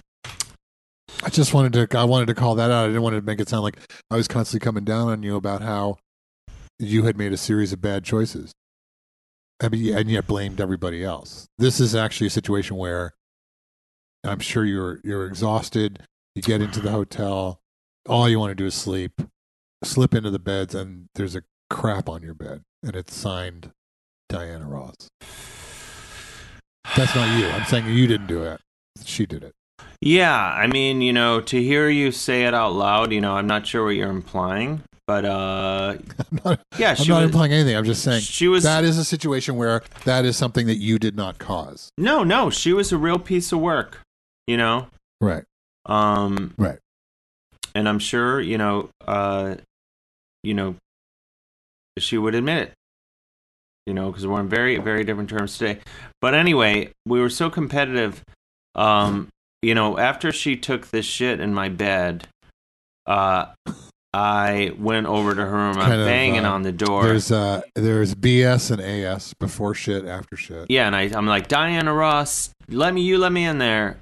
wanted to call that out. I didn't want to make it sound like I was constantly coming down on you about how you had made a series of bad choices. I mean, and yet blamed everybody else. This is actually a situation where I'm sure you're exhausted. You get into the hotel. All you want to do is slip into the beds, and there's a crap on your bed, and it's signed Diana Ross. That's not you. I'm saying you didn't do it. She did it. Yeah, I mean, to hear you say it out loud, I'm not sure what you're implying, but I'm not implying anything. I'm just saying that is a situation where that is something that you did not cause. No, she was a real piece of work, Right. Right. And I'm sure, she would admit it. Because we're on very, very different terms today. But anyway, we were so competitive. After she took this shit in my bed, I went over to her room. I'm banging on the door. There's BS and AS, before shit, after shit. Yeah, and I'm like, Diana Ross, let me in there.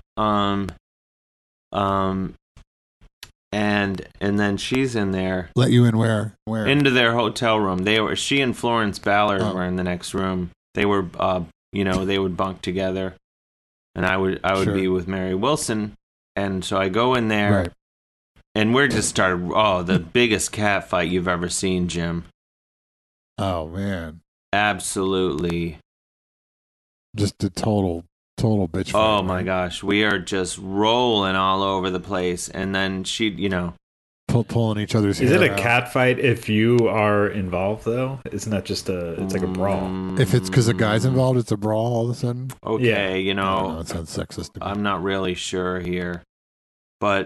And then she's in there. Let you in where? Into their hotel room. She and Florence Ballard were in the next room. They were they would bunk together. And I would be with Mary Wilson. And so I go in there. Right. And we're just started the biggest cat fight you've ever seen, Jim. Oh man. Absolutely. Just a total bitch fight. Oh my gosh, we are just rolling all over the place, and then she, pulling each other's hair. Is it a out. cat fight if you are involved though? Isn't that just it's like a brawl? If it's because a guy's involved, it's a brawl all of a sudden. Okay, I don't know, it sounds sexist to me. I'm not really sure here, but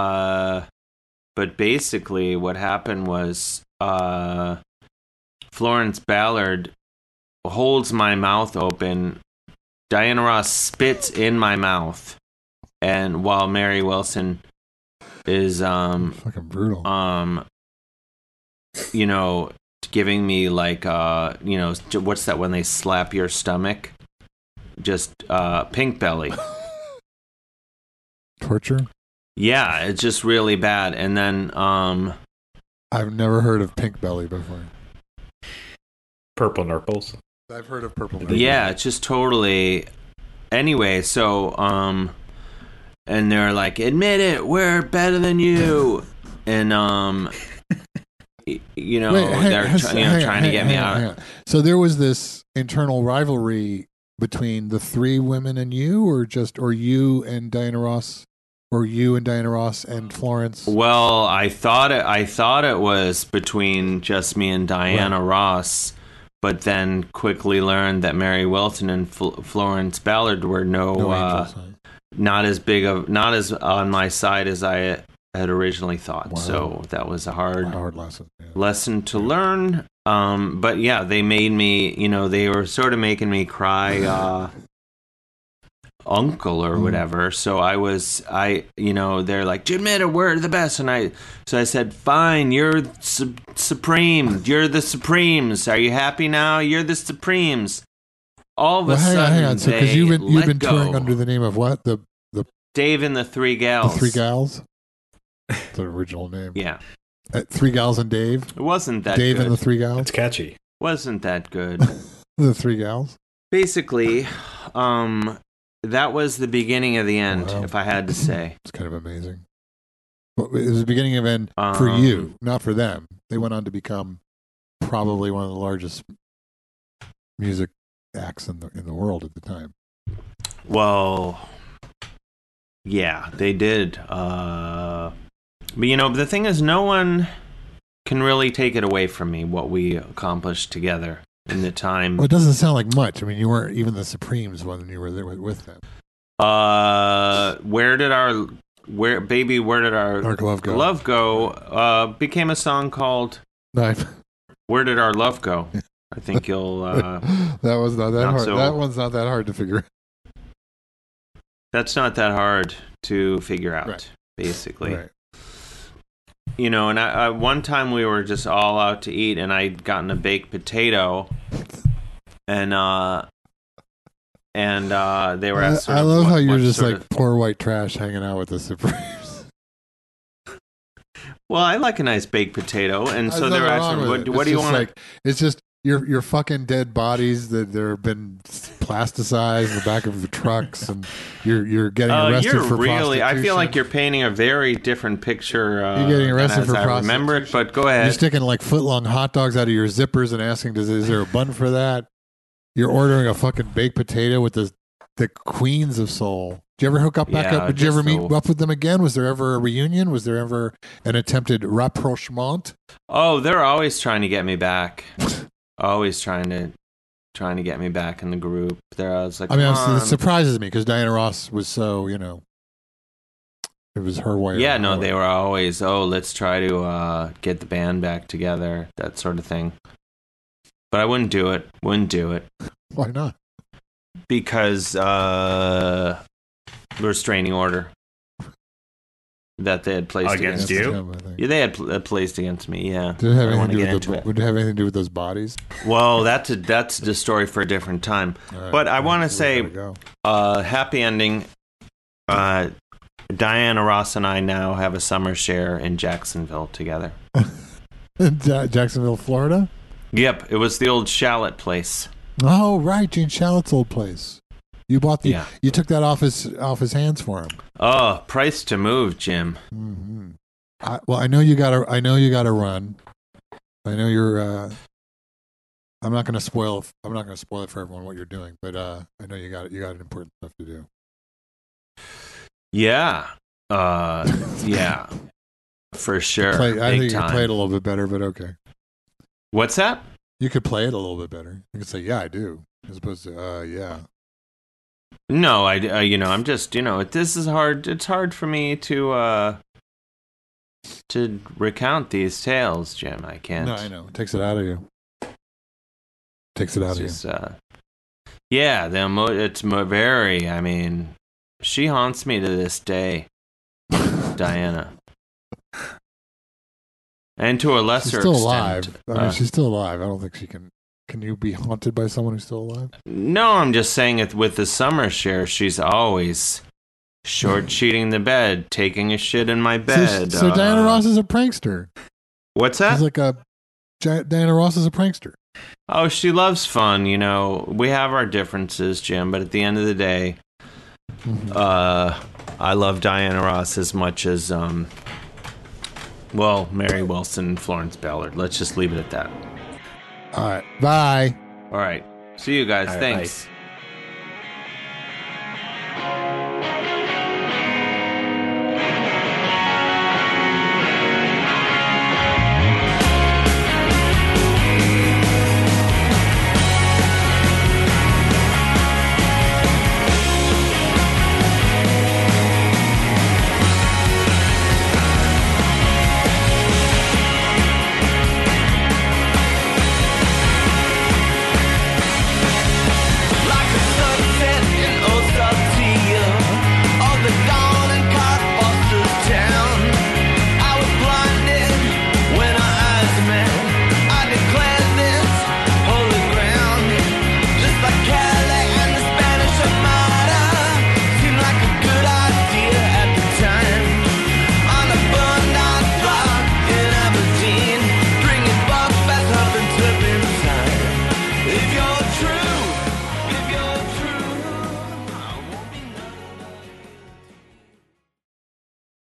basically what happened was Florence Ballard holds my mouth open. Diana Ross spits in my mouth, and while Mary Wilson is fucking brutal. Giving me like what's that when they slap your stomach? Just pink belly. Torture? Yeah, it's just really bad. And then I've never heard of pink belly before. Purple nurples. I've heard of purple belly. Yeah, it's just totally. Anyway, so and they're like, admit it, we're better than you, and they're trying to get me out. So there was this internal rivalry between the three women and you, or you and Diana Ross, or you and Diana Ross and Florence. Well, I thought it was between just me and Diana Ross. But then quickly learned that Mary Wilson and Florence Ballard were not as on my side as I had originally thought. Wow. So that was a hard lesson to learn. But yeah, they made me, they were sort of making me cry uncle or whatever. So they're like, admit it, we're the best. And I said, fine, you're supreme. You're the Supremes. Are you happy now? You're the Supremes. all of a Hang sudden, on. So they because you've let been go. touring under the name of what? The Dave and the Three Gals. Three Gals. The original name. Yeah, Three Gals and Dave. it wasn't that Dave good. and the Three Gals. It's catchy. Wasn't that good. The Three Gals. Basically, that was the beginning of the end, Wow. if I had to say. It's kind of amazing. Well, it was the beginning of end for you, not for them. They went on to become probably one of the largest music acts in the world at the time. Well, yeah, they did. But the thing is, no one can really take it away from me what we accomplished together in the time. Well, it doesn't sound like much. I mean, you weren't even the Supremes when you were there with them. Where did our Love go? Became a song called No, "Where Did Our Love Go." I think you'll. that was not that not hard. so- That one's not that hard to figure out. That's not that hard to figure out. Right. Basically. Right. And I one time we were just all out to eat, and I'd gotten a baked potato, and they were asked. I love how you're just like poor white trash hanging out with the Supremes. Well, I like a nice baked potato, and so There's they were nothing wrong asking, with it. "What do you It's just want?" like, it's just your fucking dead bodies that there have been plasticized in the back of the trucks, and you're getting arrested You're for really. I feel like prostitution. you're painting a very different picture. You're getting arrested as for I remember it, but go ahead. You're sticking like foot-long hot dogs out of your zippers and asking, is there a bun for that? You're ordering a fucking baked potato with the queens of soul. Did you ever hook up back up? Did you ever meet up with them again? Was there ever a reunion? Was there ever an attempted rapprochement? Oh, they're always trying to get me back. Always trying to get me back in the group. There, I was like, I mean, "Come it on." surprises me because Diana Ross was so, it was her way. Yeah, or no, highway. they were always, let's try to get the band back together, that sort of thing. But I wouldn't do it. Why not? Because restraining order that they had placed Against against you? Them, I think. Yeah, they had placed against me. Yeah, Did it have I don't want to anything get to do into with it. would it have anything to do with those bodies? Well, that's the story for a different time. All right, But I want to we say, gotta go. happy ending. Diana Ross and I now have a summer share in Jacksonville together. Jacksonville, Florida. Yep, it was the old Shallot place. Oh, right, Gene Shallot's old place. You bought the. Yeah. You took that off his hands for him. Oh, price to move, Jim. Mm-hmm. Well, I know you got to run. I know you're. I'm not going to spoil it for everyone what you're doing, but I know you got important stuff to do. Yeah. Yeah. For sure. I Big think you time. could play it a little bit better, but okay. What's that? You could play it a little bit better. You could say, "Yeah, I do," as opposed to, "Yeah." No, I'm just, this is hard. It's hard for me to recount these tales, Jim. I can't. No, I know. It takes it out of you. Takes it out It's of you. just, yeah, it's very, I mean, she haunts me to this day, Diana. And to a lesser She's still extent. alive. I mean, she's still alive. I don't think she can. Can you be haunted by someone who's still alive? No, I'm just saying it with the summer share, she's always short sheeting the bed, taking a shit in my bed. So Diana Ross is a prankster. What's that? She's like Diana Ross is a prankster. Oh, she loves fun. We have our differences, Jim, but at the end of the day, I love Diana Ross as much as, Mary Wilson and Florence Ballard. Let's just leave it at that. All right. Bye. All right. See you guys. All right, Thanks. bye.